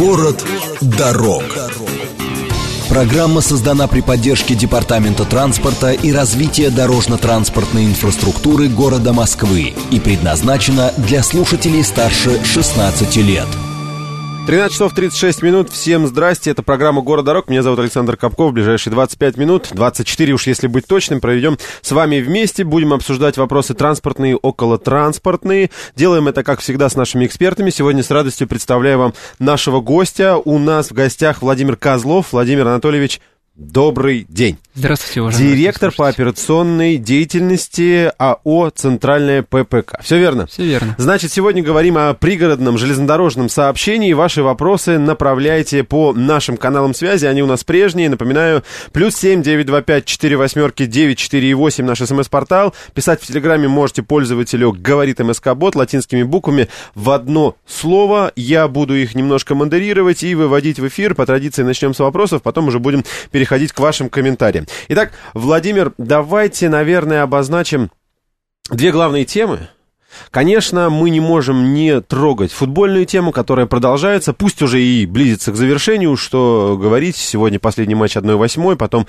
Город дорог. Программа создана при поддержке Департамента транспорта и развития дорожно-транспортной инфраструктуры города Москвы и предназначена для слушателей старше 16 лет. 13 часов 36 минут. Всем здрасте. Это программа «Город дорог». Меня зовут Александр Капков. В ближайшие 25 минут, 24 уж если быть точным, проведем с вами вместе. Будем обсуждать вопросы транспортные, околотранспортные. Делаем это, как всегда, с нашими экспертами. Сегодня с радостью представляю вам нашего гостя. У нас в гостях Владимир Козлов. Владимир Анатольевич, добрый день. Здравствуйте, уважаемые. Директор по операционной деятельности АО «Центральная ППК». Все верно? Все верно. Значит, сегодня говорим о пригородном железнодорожном сообщении. Ваши вопросы направляйте по нашим каналам связи. Они у нас прежние. Напоминаю, +7 925 48 948 наш СМС-портал. Писать в Телеграме можете пользователю «Говорит МСК-бот» латинскими буквами в одно слово. Я буду их немножко модерировать и выводить в эфир. По традиции начнем с вопросов, потом уже будем переходить к вашим комментариям. Итак, Владимир, давайте, наверное, обозначим две главные темы. Конечно, мы не можем не трогать футбольную тему, которая продолжается, пусть уже и близится к завершению, что говорить. Сегодня последний матч 1/8, потом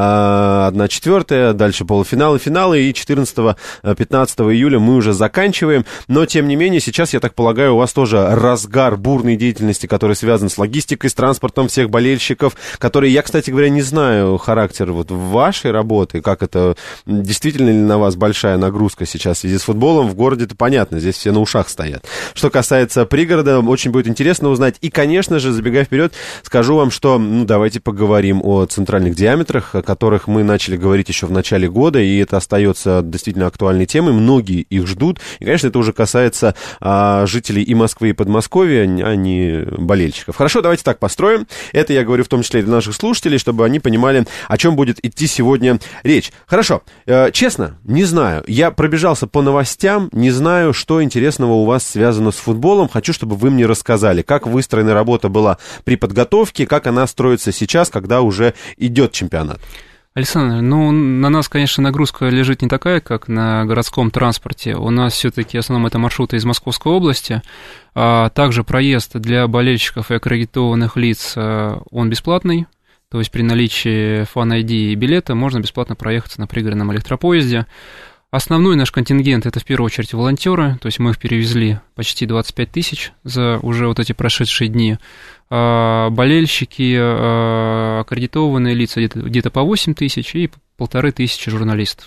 1/4, дальше полуфиналы, финалы, и 14-15 июля мы уже заканчиваем. Но, тем не менее, сейчас, я так полагаю, у вас тоже разгар бурной деятельности, который связан с логистикой, с транспортом всех болельщиков, которые, я, кстати говоря, не знаю характер вот вашей работы, как это, действительно ли на вас большая нагрузка сейчас в связи с футболом в городе. Понятно, здесь все на ушах стоят. Что касается пригорода, очень будет интересно узнать. И, конечно же, забегая вперед, скажу вам, что, давайте поговорим о центральных диаметрах, о которых мы начали говорить еще в начале года, и это остается действительно актуальной темой. Многие их ждут. И, конечно, это уже касается жителей и Москвы, и Подмосковья, а не болельщиков. Хорошо, давайте так построим. Это я говорю в том числе и для наших слушателей, чтобы они понимали, о чем будет идти сегодня речь. Хорошо, честно, не знаю. Я пробежался по новостям, не знаю, что интересного у вас связано с футболом. Хочу, чтобы вы мне рассказали, как выстроена работа была при подготовке, как она строится сейчас, когда уже идет чемпионат. Александр, на нас, конечно, нагрузка лежит не такая, как на городском транспорте. У нас все-таки в основном это маршруты из Московской области. Также проезд для болельщиков и аккредитованных лиц, он бесплатный. То есть при наличии фан-ID и билета можно бесплатно проехаться на пригородном электропоезде. Основной наш контингент – это в первую очередь волонтеры, то есть мы их перевезли почти 25 тысяч за уже вот эти прошедшие дни. Болельщики, аккредитованные лица где-то по 8 тысяч и 1500 журналистов.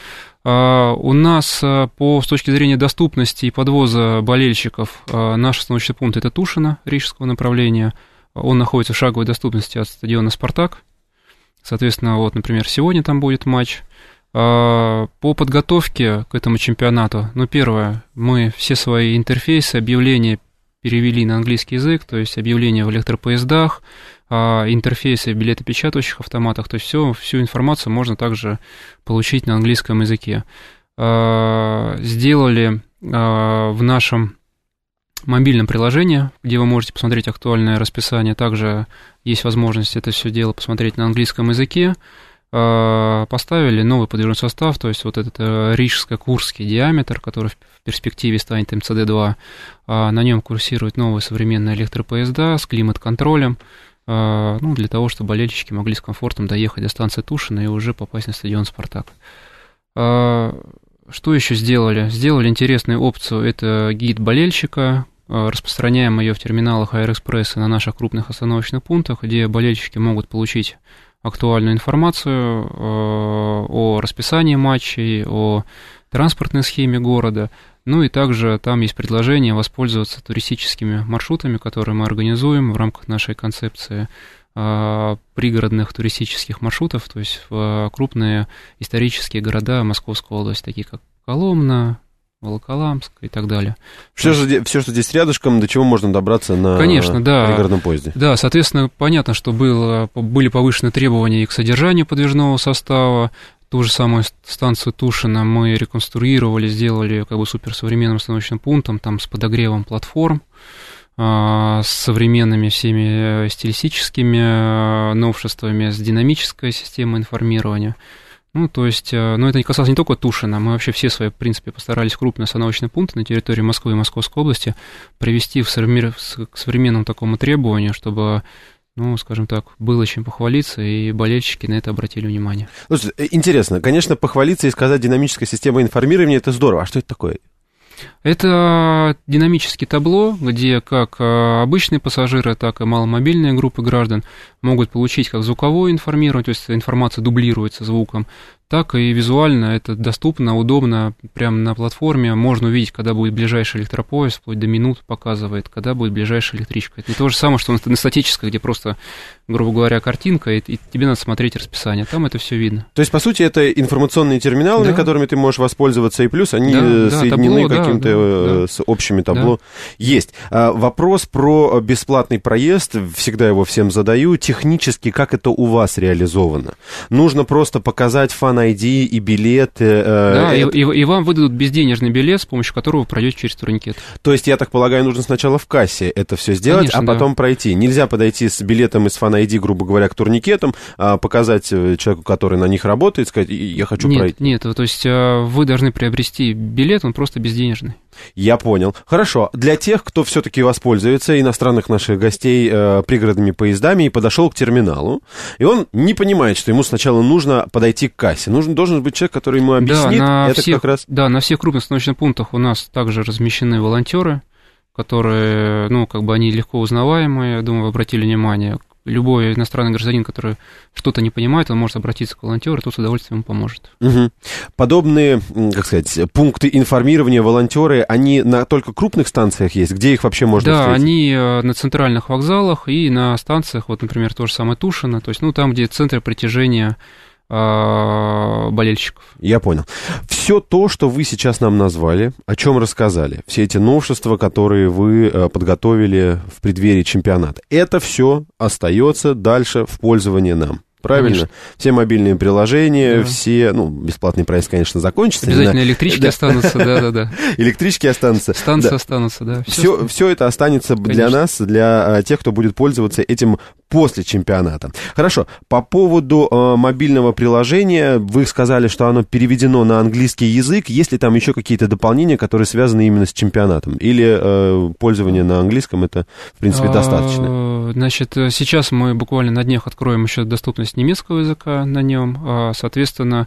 У нас с точки зрения доступности и подвоза болельщиков наш остановочный пункт – это Тушино, Рижского направления. Он находится в шаговой доступности от стадиона «Спартак». Соответственно, вот, например, сегодня там будет матч. По подготовке к этому чемпионату, первое, мы все свои интерфейсы, объявления перевели на английский язык, то есть объявления в электропоездах, интерфейсы в билетопечатающих автоматах, то есть всю информацию можно также получить на английском языке. Сделали в нашем мобильном приложении, где вы можете посмотреть актуальное расписание, также есть возможность это все дело посмотреть на английском языке. Поставили новый подвижной состав, то есть вот этот рижско-курский диаметр, который в перспективе станет МЦД-2, на нем курсируют новые современные электропоезда с климат-контролем, для того, чтобы болельщики могли с комфортом доехать до станции Тушино и уже попасть на стадион «Спартак». Что еще сделали? Сделали интересную опцию, это гид болельщика, распространяем ее в терминалах Аэроэкспресса на наших крупных остановочных пунктах, где болельщики могут получить актуальную информацию о расписании матчей, о транспортной схеме города. И также там есть предложение воспользоваться туристическими маршрутами, которые мы организуем в рамках нашей концепции пригородных туристических маршрутов, то есть в крупные исторические города Московской области, такие как Коломна, Волоколамск и так далее. Все, что здесь рядышком, до чего можно добраться на пригородном поезде. Да, соответственно, понятно, что были повышены требования и к содержанию подвижного состава. Ту же самую станцию Тушино мы реконструировали, сделали суперсовременным остановочным пунктом, там с подогревом платформ, с современными всеми стилистическими новшествами, с динамической системой информирования. Ну, то есть, ну, это не касалось не только Тушина, мы вообще все свои, в принципе, постарались крупные остановочные пункты на территории Москвы и Московской области привести к современному такому требованию, чтобы, ну, скажем так, было чем похвалиться, и болельщики на это обратили внимание. Слушайте, интересно, конечно, похвалиться и сказать динамическая система информирования, это здорово. А что это такое? Это динамическое табло, где как обычные пассажиры, так и маломобильные группы граждан могут получить как звуковое информирование, то есть информация дублируется звуком, так и визуально это доступно, удобно, прямо на платформе. Можно увидеть, когда будет ближайший электропоезд, вплоть до минут показывает, когда будет ближайшая электричка. Это не то же самое, что на статической, где просто, грубо говоря, картинка, и тебе надо смотреть расписание. Там это все видно. То есть, по сути, это информационные терминалы, да, которыми ты можешь воспользоваться, и плюс они соединены табло, каким-то с общими табло. Да. Есть. Вопрос про бесплатный проезд, всегда его всем задаю. Технически, как это у вас реализовано? Нужно просто показать Fan ID и билет. Да, и вам выдадут безденежный билет, с помощью которого вы пройдете через турникет. То есть, я так полагаю, нужно сначала в кассе это все сделать, конечно, а потом пройти. Нельзя подойти с билетом из Fan ID, грубо говоря, к турникетам, показать человеку, который на них работает, сказать, я хочу пройти. Нет, то есть вы должны приобрести билет, он просто безденежный. Я понял. Хорошо. Для тех, кто все-таки воспользуется иностранных наших гостей пригородными поездами и подошел к терминалу, и он не понимает, что ему сначала нужно подойти к кассе. Должен быть человек, который ему объяснит. Да, на всех крупных остановочных пунктах у нас также размещены волонтеры, которые, ну, как бы они легко узнаваемые, я думаю, вы обратили внимание. Любой иностранный гражданин, который что-то не понимает, он может обратиться к волонтеру, и тот с удовольствием ему поможет. Угу. Подобные, как сказать, пункты информирования, волонтеры, они на только крупных станциях есть? Где их вообще можно встретить? Да, они на центральных вокзалах и на станциях, вот, например, то же самое Тушино, то есть, ну, там, где центры притяжения болельщиков. Я понял. Все то, что вы сейчас нам назвали, о чем рассказали, все эти новшества, которые вы подготовили в преддверии чемпионата, это все остается дальше в пользование нам. Правильно? Конечно. Все мобильные приложения, да. Все, ну, бесплатный проезд, конечно, закончится. Обязательно электрички останутся, да. Электрички останутся. Станции останутся, да. Все это останется для нас, для тех, кто будет пользоваться этим после чемпионата. Хорошо, по поводу мобильного приложения, вы сказали, что оно переведено на английский язык. Есть ли там еще какие-то дополнения, которые связаны именно с чемпионатом? Или пользование на английском это, в принципе, достаточно? Значит, сейчас мы буквально на днях откроем еще доступность немецкого языка на нем, соответственно,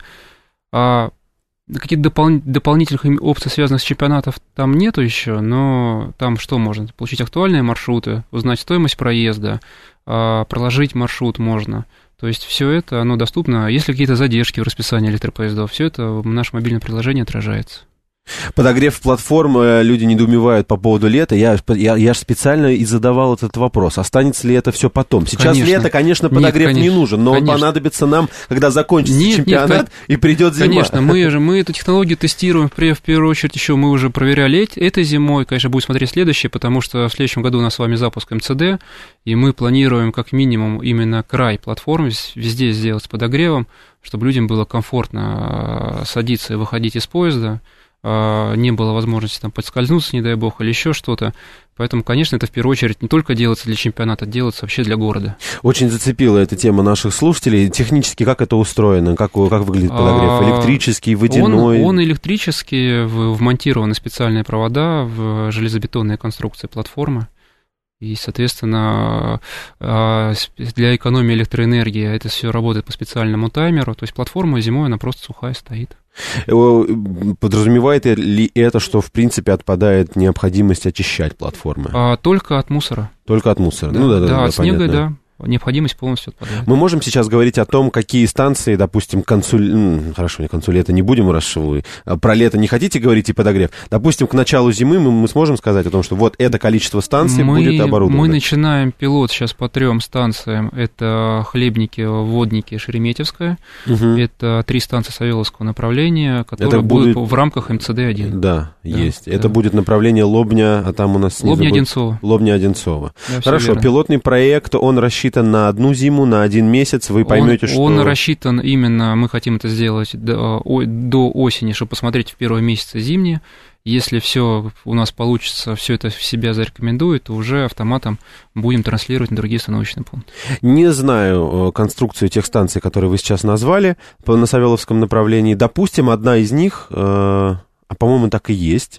каких-то дополнительных опций, связанных с чемпионатом, там нету еще, но там что можно? Получить актуальные маршруты, узнать стоимость проезда, проложить маршрут можно. То есть все это, оно доступно. Если какие-то задержки в расписании электропоездов, все это в наше мобильное приложение отражается. Подогрев платформ, люди недоумевают по поводу лета. Я же специально и задавал этот вопрос. Останется ли это все потом? Сейчас лето, конечно, подогрев не нужен, но он понадобится нам, когда закончится чемпионат и придет зима. Конечно, мы эту технологию тестируем, в первую очередь еще мы уже проверяли этой зимой, конечно, будем смотреть следующее, потому что в следующем году у нас с вами запуск МЦД, и мы планируем как минимум именно край платформы везде сделать с подогревом, чтобы людям было комфортно садиться и выходить из поезда, не было возможности там подскользнуться, не дай бог, или еще что-то. Поэтому, конечно, это в первую очередь не только делается для чемпионата, делается вообще для города. Очень зацепила эта тема наших слушателей. Технически как это устроено? Как выглядит подогрев? Электрический, водяной? Он электрический, вмонтированы специальные провода в железобетонные конструкции платформы. И, соответственно, для экономии электроэнергии это все работает по специальному таймеру. То есть платформа зимой, она просто сухая стоит. Подразумевает ли это, что, в принципе, отпадает необходимость очищать платформы? Только от мусора. Только от мусора? Да, ну, да, от снега, да. Необходимость полностью отпадает. Мы можем сейчас говорить о том, какие станции, допустим, хорошо, не к концу лета не будем, раз вы про лето не хотите говорить и подогрев. Допустим, к началу зимы мы сможем сказать о том, что вот это количество станций будет оборудовано. Мы начинаем пилот сейчас по 3 станциям. Это Хлебники, Водники, Шереметьевская. Угу. Это 3 станции Савеловского направления, которые будут в рамках МЦД-1. Да, есть. Да. Это будет направление Лобня, а там у нас... Лобня-Одинцово. Лобня-Одинцово. Хорошо, пилотный проект, он рассчитан рассчитан на одну зиму, на один месяц, вы поймете, что... Он рассчитан именно, мы хотим это сделать до осени, чтобы посмотреть в первые месяцы зимние. Если все у нас получится, все это в себя зарекомендует, то уже автоматом будем транслировать на другие установочные пункты. Не знаю конструкцию тех станций, которые вы сейчас назвали на Савеловском направлении. Допустим, одна из них, по-моему, так и есть,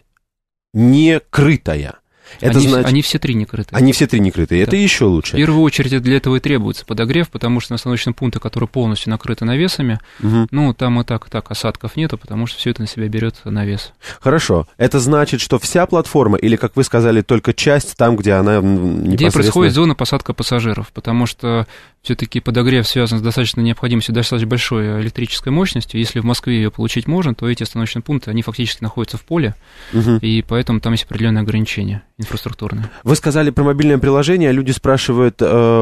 не крытая. Это значит... Они все три не крытые. Они все три не крытые. Да. Это еще лучше. В первую очередь для этого и требуется подогрев, потому что на установочном пункте, который полностью накрыты навесами, там и так осадков нету, потому что все это на себя берет навес. Хорошо. Это значит, что вся платформа, или, как вы сказали, только часть там, где она непосредственно... Где происходит зона посадка пассажиров, потому что все-таки подогрев связан с достаточно необходимостью достаточно большой электрической мощностью. Если в Москве ее получить можно, то эти установочные пункты, они фактически находятся в поле, и поэтому там есть определенные ограничения инфраструктурные. Вы сказали про мобильное приложение, а люди спрашивают,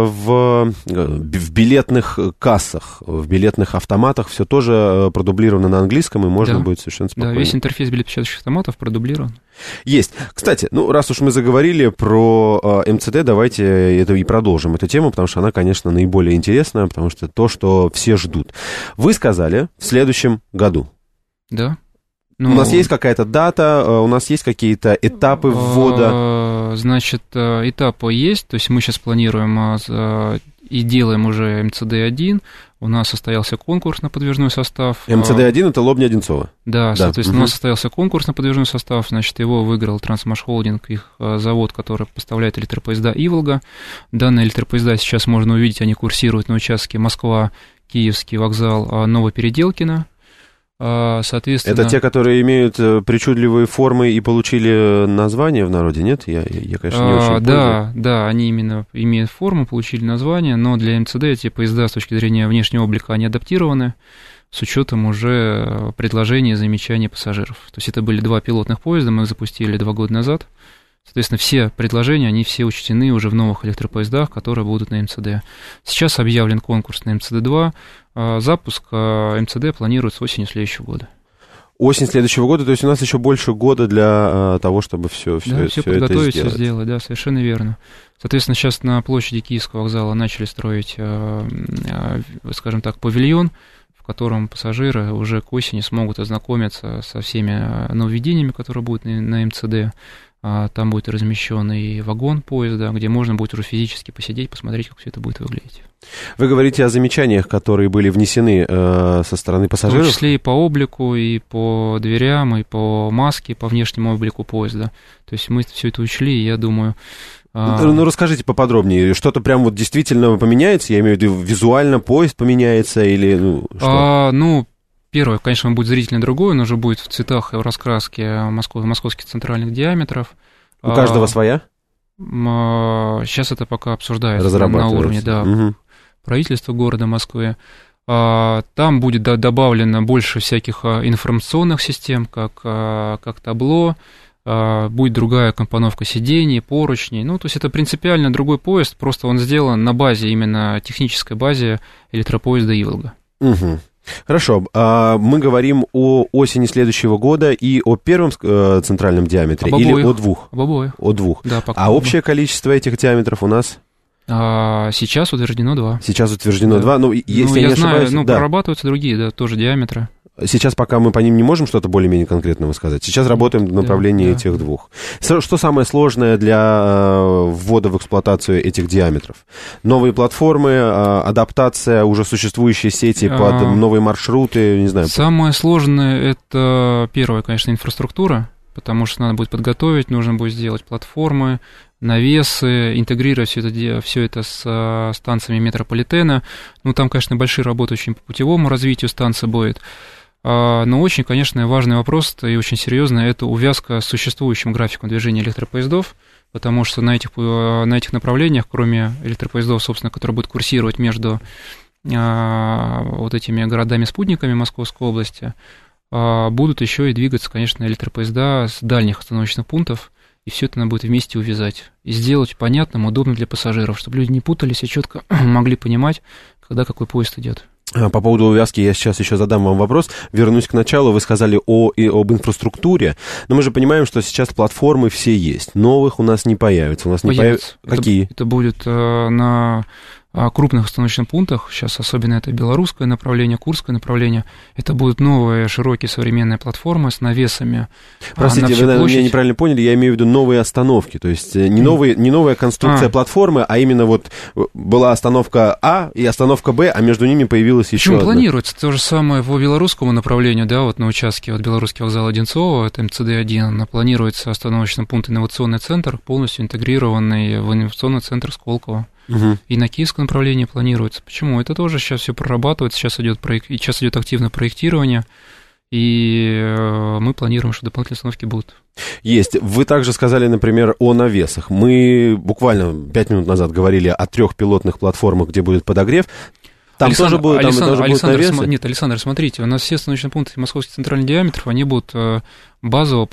в билетных кассах, в билетных автоматах все тоже продублировано на английском, и можно будет совершенно спокойно. Да, весь интерфейс билетопечатающих автоматов продублирован. Есть. Кстати, раз уж мы заговорили про МЦД, давайте это и продолжим эту тему, потому что она, конечно, наиболее интересная, потому что то, что все ждут. Вы сказали в следующем году. Да. У нас есть какая-то дата, у нас есть какие-то этапы ввода? Значит, этапы есть, то есть мы сейчас планируем и делаем уже МЦД-1, у нас состоялся конкурс на подвижной состав. МЦД-1 — это Лобня-Одинцово? Да, соответственно, у нас состоялся конкурс на подвижной состав, значит, его выиграл Трансмашхолдинг, их завод, который поставляет электропоезда «Иволга». Данные электропоезда сейчас можно увидеть, они курсируют на участке Москва, Киевский вокзал, Новопеределкино. Соответственно... Это те, которые имеют причудливые формы и получили название в народе, нет? Я конечно, не очень понял. Да, они именно имеют форму, получили название, но для МЦД эти поезда с точки зрения внешнего облика, они адаптированы с учетом уже предложений и замечаний пассажиров. То есть это были 2 пилотных поезда, мы их запустили 2 года назад. Соответственно, все предложения, они все учтены уже в новых электропоездах, которые будут на МЦД. Сейчас объявлен конкурс на МЦД-2. Запуск МЦД планируется осенью следующего года. Осень следующего года, то есть у нас еще больше года для того, чтобы все подготовить, это все сделать, да, совершенно верно. Соответственно, сейчас на площади Киевского вокзала начали строить, скажем так, павильон, в котором пассажиры уже к осени смогут ознакомиться со всеми нововведениями, которые будут на МЦД. Там будет размещен и вагон поезда, где можно будет уже физически посидеть, посмотреть, как все это будет выглядеть. Вы говорите о замечаниях, которые были внесены со стороны пассажиров? В том числе и по облику, и по дверям, и по маске, по внешнему облику поезда. То есть мы все это учли, и я думаю... расскажите поподробнее, что-то прям вот действительно поменяется? Я имею в виду, визуально поезд поменяется или что? Первое, конечно, будет зрительно другое, но уже будет в цветах и в раскраске московских центральных диаметров. У каждого своя? Сейчас это пока обсуждается на уровне правительства города Москвы. Там будет добавлено больше всяких информационных систем, как табло, будет другая компоновка сидений, поручней. То есть это принципиально другой поезд, просто он сделан на базе, именно технической базе электропоезда «Иволга». Угу. Хорошо, мы говорим о осени следующего года и о первом центральном диаметре или о двух? Об обоих. О двух. Да, а общее количество этих диаметров у нас? Сейчас утверждено 2. Сейчас утверждено 2, если я не ошибаюсь... прорабатываются другие, тоже диаметры. Сейчас пока мы по ним не можем что-то более-менее конкретного сказать. Сейчас работаем в направлении этих двух. Что самое сложное для ввода в эксплуатацию этих диаметров? Новые платформы, адаптация уже существующей сети под новые маршруты, не знаю. Самое сложное — это, первое, конечно, инфраструктура, потому что надо будет подготовить, нужно будет сделать платформы, навесы, интегрировать все это с станциями метрополитена. Там, конечно, большие работы очень по путевому развитию станции будет. Но очень, конечно, важный вопрос и очень серьезный — это увязка с существующим графиком движения электропоездов, потому что на этих направлениях, кроме электропоездов, собственно, которые будут курсировать между вот этими городами-спутниками Московской области, будут еще и двигаться, конечно, электропоезда с дальних остановочных пунктов, и все это надо будет вместе увязать и сделать понятным, удобным для пассажиров, чтобы люди не путались и четко могли понимать, когда какой поезд идет. По поводу увязки я сейчас еще задам вам вопрос. Вернусь к началу. Вы сказали об инфраструктуре, но мы же понимаем, что сейчас платформы все есть. Новых у нас не появится. У нас не появится. Какие? Это будет на крупных остановочных пунктах, сейчас особенно это белорусское направление, курское направление, это будут новые широкие современные платформы с навесами. Простите, вы, наверное, меня неправильно поняли, я имею в виду новые остановки, то есть не новая конструкция платформы, а именно вот была остановка А и остановка Б, а между ними появилась еще одна. Планируется то же самое по белорусскому направлению, да, вот на участке вот Белорусский вокзал Одинцово, это МЦД-1, планируется остановочный пункт инновационный центр, полностью интегрированный в инновационный центр Сколково. И на киевском направлении планируется. Почему? Это тоже сейчас все прорабатывается, сейчас идет активное проектирование, и мы планируем, что дополнительные остановки будут. Есть. Вы также сказали, например, о навесах. Мы буквально 5 минут назад говорили о 3 пилотных платформах, где будет подогрев. Там тоже будут навесы? Нет, Александр, смотрите, у нас все остановочные пункты московский центральный диаметр, они будут базово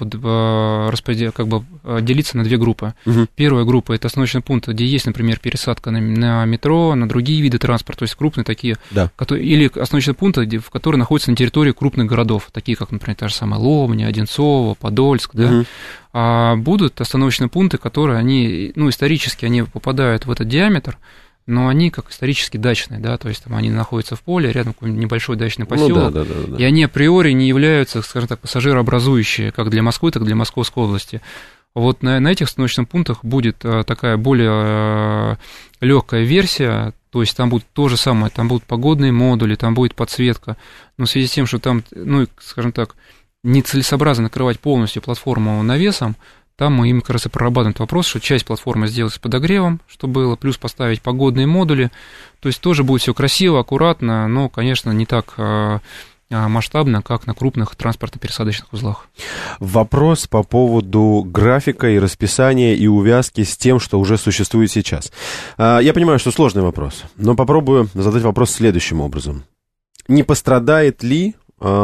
делиться на 2 группы. Первая группа – это остановочный пункт, где есть, например, пересадка на метро, на другие виды транспорта, то есть крупные такие, или остановочные пункты, которые находятся на территории крупных городов, такие как, например, та же самая Ломня, Одинцово, Подольск, да. А будут остановочные пункты, которые они, исторически они попадают в этот диаметр, но они как исторически дачные, да, то есть там они находятся в поле, рядом какой-нибудь небольшой дачный поселок, и они априори не являются, скажем так, пассажирообразующие как для Москвы, так и для Московской области. Вот на этих остановочных пунктах будет такая более легкая версия, то есть там будет то же самое, там будут погодные модули, там будет подсветка, но в связи с тем, что там, скажем так, нецелесообразно накрывать полностью платформу навесом, там мы им как раз и прорабатываем этот вопрос, что часть платформы сделать с подогревом, что было, плюс поставить погодные модули. То есть тоже будет все красиво, аккуратно, но, конечно, не так масштабно, как на крупных транспортно-пересадочных узлах. Вопрос по поводу графика и расписания и увязки с тем, что уже существует сейчас. Я понимаю, что сложный вопрос, но попробую задать вопрос следующим образом. Не пострадает ли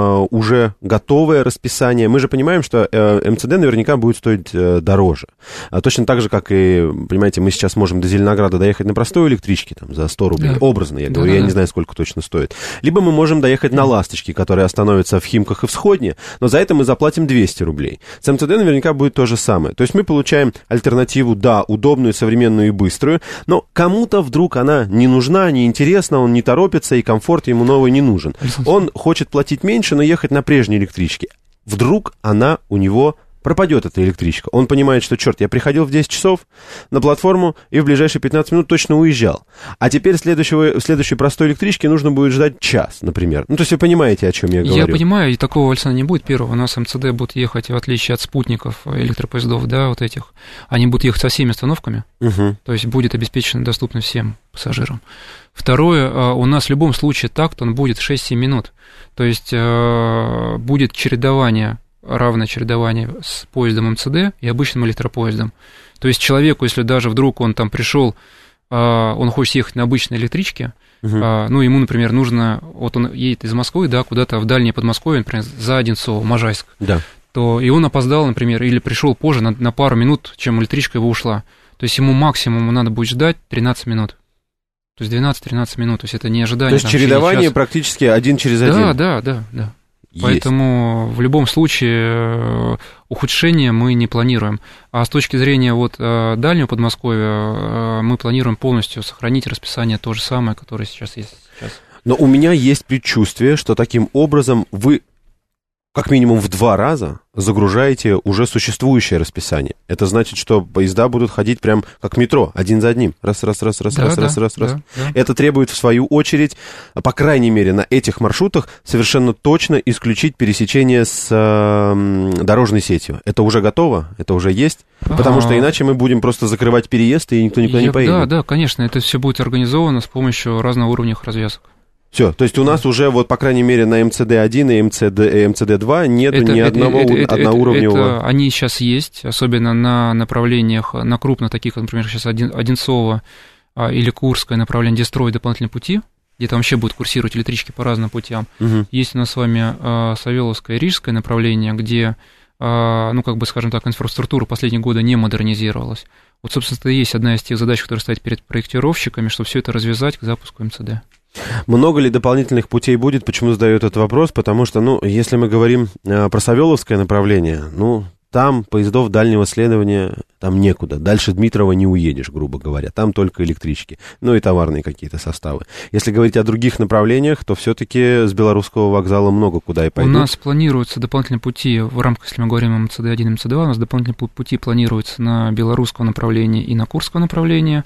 уже готовое расписание? Мы же понимаем, что МЦД наверняка будет стоить дороже. Точно так же, как и, понимаете, мы сейчас можем до Зеленограда доехать на простой электричке там, за 100 рублей. Да. Образно, я говорю, я не знаю, сколько точно стоит. Либо мы можем доехать на «Ласточке», которая остановится в Химках и в Сходне, но за это мы заплатим 200 рублей. С МЦД наверняка будет то же самое. То есть мы получаем альтернативу, да, удобную, современную и быструю, но кому-то вдруг она не нужна, не интересна, он не торопится, и комфорт ему новый не нужен. Он хочет платить меньше, но ехать на прежней электричке. Вдруг она у него пропадет, эта электричка. Он понимает, что, черт, я приходил в 10 часов на платформу и в ближайшие 15 минут точно уезжал. А теперь следующей простой электричке нужно будет ждать час, например. То есть вы понимаете, о чем я говорю. Я понимаю, и такого, Александр, не будет. Первого, у нас МЦД будут ехать, в отличие от спутников электропоездов, да, вот этих, они будут ехать со всеми остановками, то есть будет обеспечена доступность всем пассажирам. Второе, у нас в любом случае такт, он будет 6-7 минут. То есть будет чередование, равное чередование с поездом МЦД и обычным электропоездом. То есть человеку, если даже вдруг он там пришел, он хочет ехать на обычной электричке, ему, например, нужно, вот он едет из Москвы, да, куда-то в дальнее Подмосковье, например, за Одинцово, Можайск, то и он опоздал, например, или пришел позже на пару минут, чем электричка его ушла. То есть ему максимум надо будет ждать 13 минут. То есть 12-13 минут, то есть это не ожидание. То есть чередование практически один через один. Да. Поэтому в любом случае ухудшения мы не планируем. А с точки зрения дальнего Подмосковья мы планируем полностью сохранить расписание то же самое, которое сейчас есть. Но у меня есть предчувствие, что таким образом вы как минимум в 2 раза загружаете уже существующее расписание. Это значит, что поезда будут ходить прям как метро, один за одним. Раз. Да. Это требует, в свою очередь, по крайней мере, на этих маршрутах совершенно точно исключить пересечение с дорожной сетью. Это уже готово? Это уже есть? Потому что иначе мы будем просто закрывать переезд, и никто никуда не поедет. Да, конечно. Это все будет организовано с помощью разноуровневых развязок. Все, то есть у нас уже, по крайней мере, на МЦД-1 и МЦД-2 нету ни одного одноуровневого. Они сейчас есть, особенно на направлениях, на крупных таких, например, сейчас Одинцово или Курское направление, где строят дополнительные пути, где там вообще будут курсировать электрички по разным путям. Есть у нас с вами Савеловское и Рижское направление, где, скажем так, инфраструктура последние годы не модернизировалась. Вот, собственно, это и есть одна из тех задач, которые стоят перед проектировщиками, чтобы все это развязать к запуску МЦД. Много ли дополнительных путей будет? Почему задаю этот вопрос? Потому что, если мы говорим про Савеловское направление, там поездов дальнего следования там некуда. Дальше Дмитрова не уедешь, грубо говоря. Там только электрички. Ну и товарные какие-то составы. Если говорить о других направлениях, то все-таки с Белорусского вокзала много куда и пойдут. У нас планируются дополнительные пути в рамках, если мы говорим о МЦД-1 и МЦД-2, у нас дополнительные пути планируются на белорусском направлении и на курском направлении.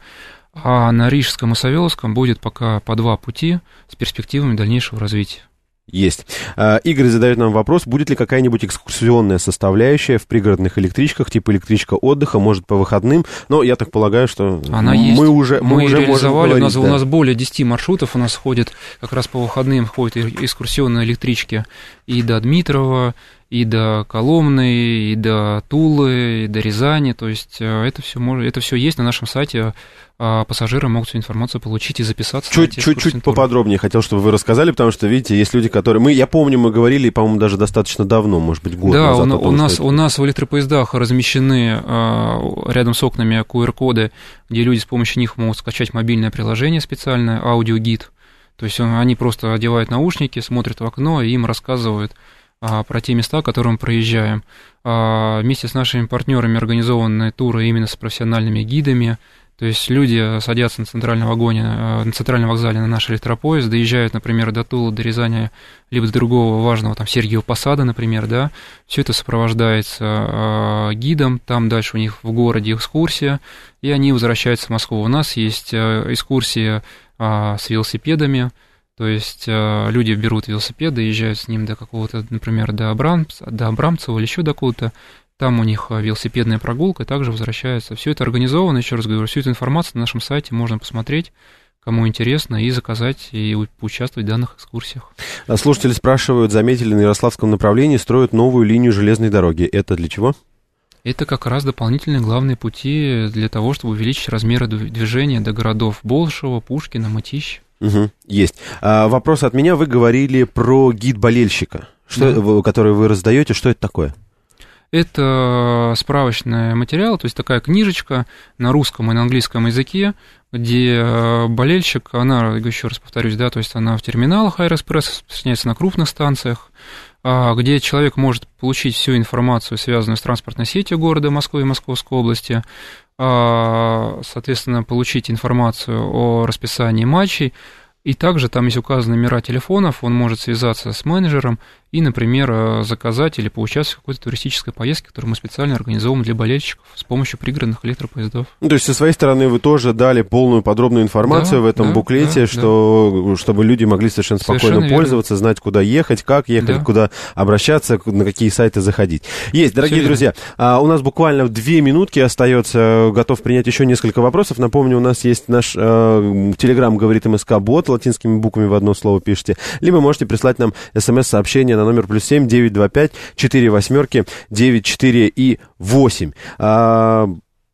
А на Рижском и Савеловском будет пока по 2 пути с перспективами дальнейшего развития. Есть. Игорь задает нам вопрос, будет ли какая-нибудь экскурсионная составляющая в пригородных электричках, типа электричка отдыха, может, по выходным, но я так полагаю, что она есть. Мы уже реализовали, можем говорить, у нас более 10 маршрутов, у нас ходит, как раз по выходным ходят экскурсионные электрички и до Дмитрова, и до Коломны, и до Тулы, и до Рязани, то есть это все есть на нашем сайте, пассажиры могут всю информацию получить и записаться. Чуть поподробнее хотел, чтобы вы рассказали, потому что, видите, есть люди, которые... Я помню, мы говорили, по-моему, даже достаточно давно, может быть, год назад. Да, у нас в электропоездах размещены рядом с окнами QR-коды, где люди с помощью них могут скачать мобильное приложение специальное, аудиогид. То есть они просто одевают наушники, смотрят в окно, и им рассказывают про те места, которые мы проезжаем. Вместе с нашими партнерами организованы туры именно с профессиональными гидами. То есть люди садятся на центральном вагоне, на центральном вокзале на наш электропоезд, доезжают, например, до Тулы, до Рязани, либо до другого важного, там, Сергиева Посада, например, да. Все это сопровождается гидом, там дальше у них в городе экскурсия, и они возвращаются в Москву. У нас есть экскурсии с велосипедами. То есть люди берут велосипед, доезжают с ним до какого-то, например, до Абрамцева или еще до куда-то. Там у них велосипедная прогулка, и также возвращаются. Все это организовано, еще раз говорю, всю эту информацию на нашем сайте можно посмотреть, кому интересно, и заказать, и поучаствовать в данных экскурсиях. Слушатели спрашивают, заметили, на Ярославском направлении строят новую линию железной дороги. Это для чего? Это как раз дополнительные главные пути для того, чтобы увеличить размеры движения до городов Болшева, Пушкина, Мытищ. Угу, есть. Вопрос от меня. Вы говорили про гид болельщика, который вы раздаете. Что это такое? Это справочный материал, то есть такая книжечка на русском и на английском языке, где болельщик, она, еще раз повторюсь, да, то есть она в терминалах Аэроэкспресс, распространяется на крупных станциях, где человек может получить всю информацию, связанную с транспортной сетью города Москвы и Московской области, соответственно, получить информацию о расписании матчей, и также там есть указаны номера телефонов, он может связаться с менеджером и, например, заказать или поучаствовать в какой-то туристической поездке, которую мы специально организовываем для болельщиков с помощью пригородных электропоездов. Ну, то есть, со своей стороны, вы тоже дали полную подробную информацию в этом буклете, чтобы люди могли совершенно спокойно пользоваться, знать, куда ехать, как ехать, куда обращаться, на какие сайты заходить. Есть, дорогие друзья, у нас буквально 2 минутки остается, готов принять еще несколько вопросов. Напомню, у нас есть наш Telegram «Говорит МСК-бот», латинскими буквами в одно слово пишите, либо можете прислать нам смс-сообщение на номер +7 925 48 94 и 8. Да,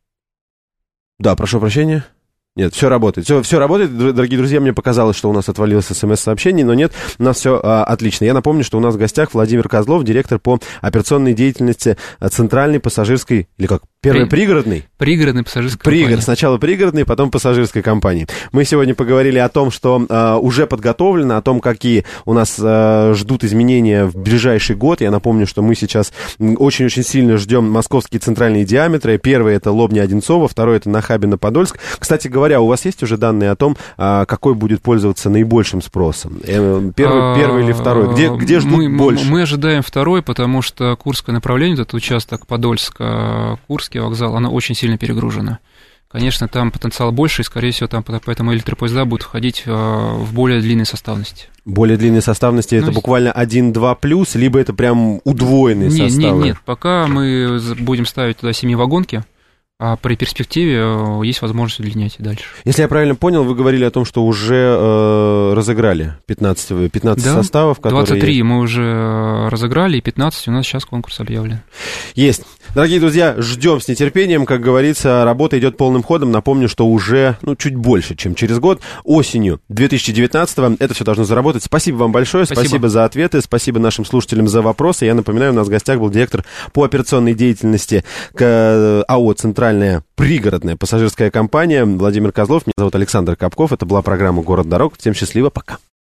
прошу прощения. Нет, все работает. Все работает, дорогие друзья. Мне показалось, что у нас отвалилось смс-сообщение, но нет, у нас все отлично. Я напомню, что у нас в гостях Владимир Козлов, директор по операционной деятельности Центральной пассажирской, или как, пригородной? Пригородной пассажирской компании. Сначала пригородной, потом пассажирской компании. Мы сегодня поговорили о том, что уже подготовлено, о том, какие у нас ждут изменения в ближайший год. Я напомню, что мы сейчас очень-очень сильно ждем московские центральные диаметры. Первый — это Лобня-Одинцово, второй — это Нахабино-Подольск. Кстати говоря, у вас есть уже данные о том, какой будет пользоваться наибольшим спросом? Первый или второй? Где ждут больше? Мы ожидаем второй, потому что Курское направление, этот участок Подольск-Курский вокзал, оно очень сильно перегружено. Конечно, там потенциал больше, и, скорее всего, там поэтому электропоезда будут входить в более длинной составности. Более длинной составности это буквально 1-2+, либо это прям удвоенные составы? Нет, пока мы будем ставить туда 7-вагонки, а при перспективе есть возможность удлинять и дальше. Если я правильно понял, вы говорили о том, что уже разыграли 15 составов, которые... 23 мы уже разыграли, и 15 у нас сейчас конкурс объявлен. Есть. Дорогие друзья, ждем с нетерпением. Как говорится, работа идет полным ходом. Напомню, что уже чуть больше, чем через год, осенью 2019-го это все должно заработать. Спасибо вам большое, спасибо за ответы, спасибо нашим слушателям за вопросы. Я напоминаю, у нас в гостях был директор по операционной деятельности АО «Центральная пригородная пассажирская компания» Владимир Козлов. Меня зовут Александр Капков. Это была программа «Город дорог». Всем счастливо, пока.